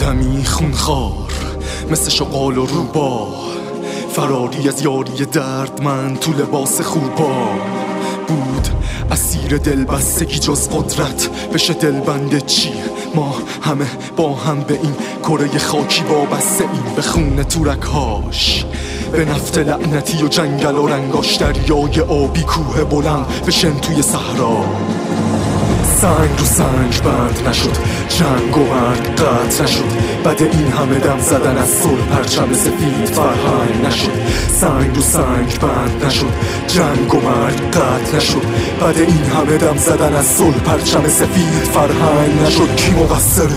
آدمی خونخوار مثل شغال و روبا، فراری از یاری دردمند تو لباس خوبا بود. اسیر دلبستگی جز قدرت بشه دلبنده چی؟ ما همه با هم به این کره خاکی وابسته ایم، به خون تورکهاش، به نفت لعنتی و جنگل و رنگاش، دریای آبی، کوه بلند بشن توی صحرا. سنگ رو سنگ بند نشد، جنگ و مرگ قطع نشد، بعد این همه دم زدن از صلح پرچم سفید فرهنگ نشد. سنگ رو سنگ بند نشد، جنگ و مرگ قطع نشد، بعد این همه دم زدن از صلح پرچم سفید فرهنگ نشد. کی مقصره؟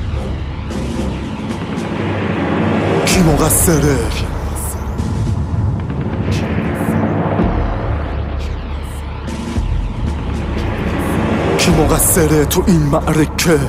کی مقصره؟ کی مقصره تو این معرکه؟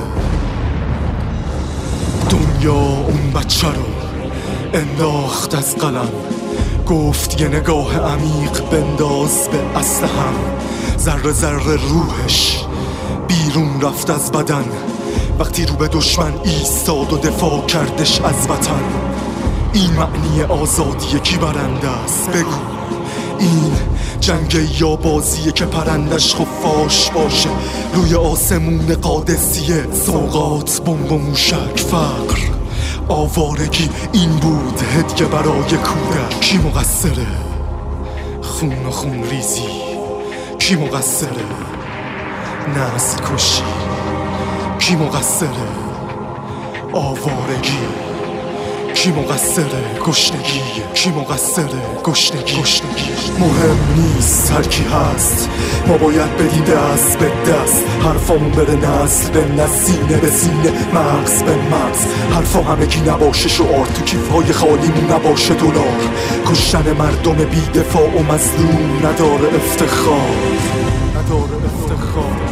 دنیا اون بچه رو انداخت از قلم، گفت یه نگاه عمیق بنداز به اصل هم. ذره ذره روحش بیرون رفت از بدن وقتی رو به دشمن ایستاد و دفاع کردش از وطن. این معنی آزادیه، کی برنده است؟ بگو این جنگ یا بازیه که پرندش خفاش باشه روی آسمون قادسیه؟ سوقات، بمب و موشک، فقر، آوارگی، این بود هدیه برای کودک. کی مقصره؟ خون و خون ریزی. کی مقصره؟ نسل کشی. کی مقصره؟ آوارگی. کی مقصره؟ گشنگی. کی مقصره؟ گشنگی. مهم نیست هر کی هست، ما باید بدیم دست به دست، حرفامون بره نسل به نسل، سینه به سینه، مغز به مغز. حرفا همگی نباشه شعار، تو کیفهای خالیمون نباشه دلار. کشتن مردم بی دفاع و مظلوم نداره افتخار.